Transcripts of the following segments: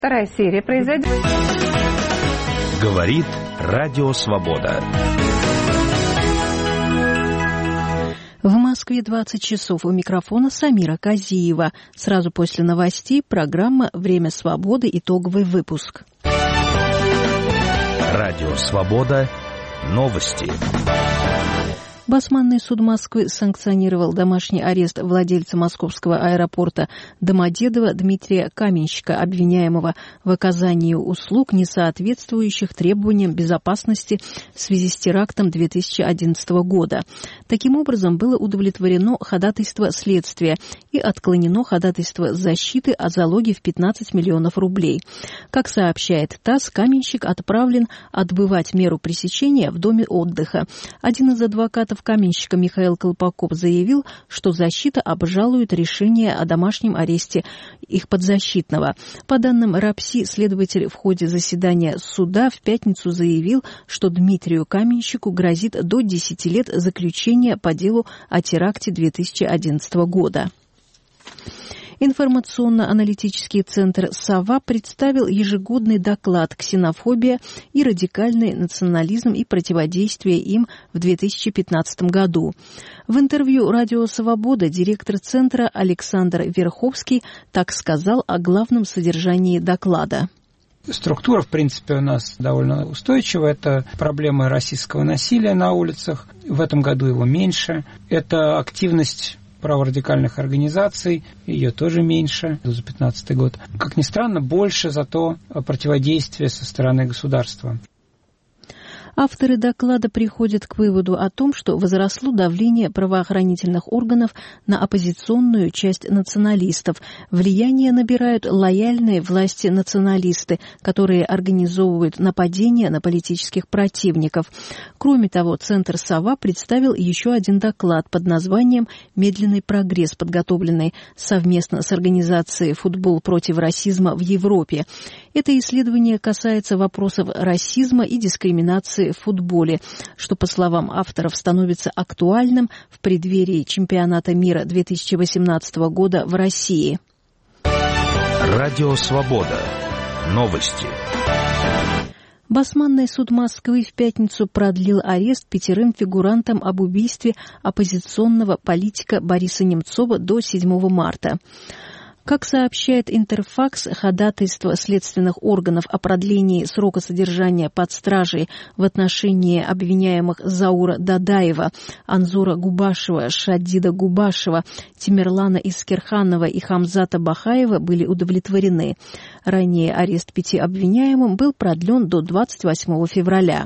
Вторая серия произойдет. Говорит Радио Свобода. В Москве 20 часов. У микрофона Самира Казиева. Сразу после новостей программа «Время свободы». Итоговый выпуск. Радио Свобода. Новости. Басманный суд Москвы санкционировал домашний арест владельца московского аэропорта Домодедово Дмитрия Каменщика, обвиняемого в оказании услуг, не соответствующих требованиям безопасности в связи с терактом 2011 года. Таким образом, было удовлетворено ходатайство следствия и отклонено ходатайство защиты о залоге в 15 миллионов рублей. Как сообщает ТАСС, Каменщик отправлен отбывать меру пресечения в доме отдыха. Один из адвокатов каменщика Михаил Колпаков заявил, что защита обжалует решение о домашнем аресте их подзащитного. По данным РАПСИ, следователь в ходе заседания суда в пятницу заявил, что Дмитрию Каменщику грозит до 10 лет заключения по делу о теракте 2011 года. Информационно-аналитический центр «Сова» представил ежегодный доклад «Ксенофобия и радикальный национализм и противодействие им в 2015 году». В интервью «Радио Свобода» директор центра Александр Верховский так сказал о главном содержании доклада. Структура, в принципе, у нас довольно устойчивая. Это проблема российского насилия на улицах. В этом году его меньше. Это активность праворадикальных организаций, ее тоже меньше за 2015 год. Как ни странно, больше зато противодействия со стороны государства. Авторы доклада приходят к выводу о том, что возросло давление правоохранительных органов на оппозиционную часть националистов. Влияние набирают лояльные власти националисты, которые организовывают нападения на политических противников. Кроме того, Центр «Сова» представил еще один доклад под названием «Медленный прогресс», подготовленный совместно с организацией «Футбол против расизма в Европе». Это исследование касается вопросов расизма и дискриминации в футболе, что, по словам авторов, становится актуальным в преддверии чемпионата мира 2018 года в России. Радио Свобода. Новости. Басманный суд Москвы в пятницу продлил арест 5 фигурантам об убийстве оппозиционного политика Бориса Немцова до 7 марта. Как сообщает Интерфакс, ходатайство следственных органов о продлении срока содержания под стражей в отношении обвиняемых Заура Дадаева, Анзора Губашева, Шадида Губашева, Тимерлана Искерханова и Хамзата Бахаева были удовлетворены. Ранее арест 5 обвиняемым был продлен до 28 февраля.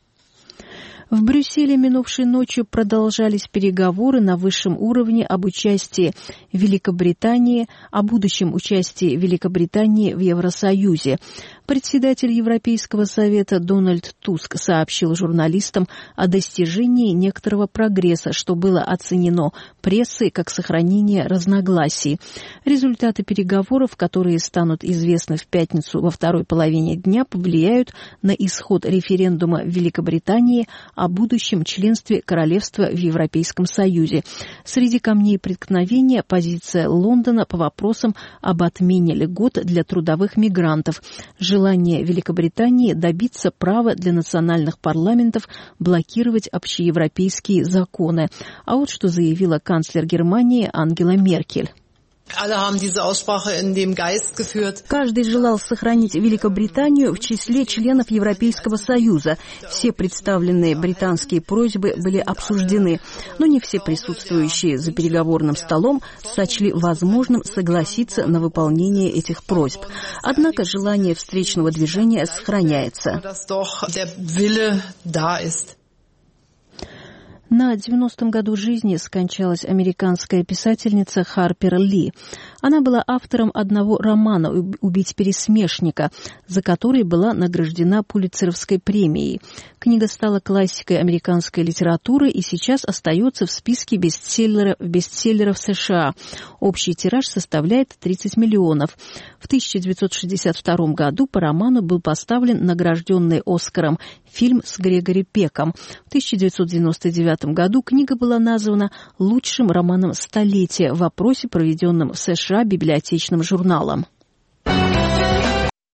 В Брюсселе минувшей ночью продолжались переговоры на высшем уровне об участии Великобритании, о будущем участии Великобритании в Евросоюзе. Председатель Европейского совета Дональд Туск сообщил журналистам о достижении некоторого прогресса, что было оценено прессой как сохранение разногласий. Результаты переговоров, которые станут известны в пятницу во второй половине дня, повлияют на исход референдума в Великобритании о будущем членстве королевства в Европейском Союзе. Среди камней преткновения позиция Лондона по вопросам об отмене льгот для трудовых мигрантов, желание Великобритании добиться права для национальных парламентов блокировать общеевропейские законы. А вот что заявила канцлер Германии Ангела Меркель. Каждый желал сохранить Великобританию в числе членов Европейского Союза. Все представленные британские просьбы были обсуждены, но не все присутствующие за переговорным столом сочли возможным согласиться на выполнение этих просьб. Однако желание встречного движения сохраняется. На 90-м году жизни скончалась американская писательница Харпер Ли. Она была автором одного романа «Убить пересмешника», за который была награждена Пулитцеровской премией. Книга стала классикой американской литературы и сейчас остается в списке бестселлеров США. Общий тираж составляет 30 миллионов. В 1962 году по роману был поставлен награжденный Оскаром фильм с Грегори Пеком. В 1999 году книга была названа лучшим романом столетия в опросе, проведенном в США библиотечным журналом.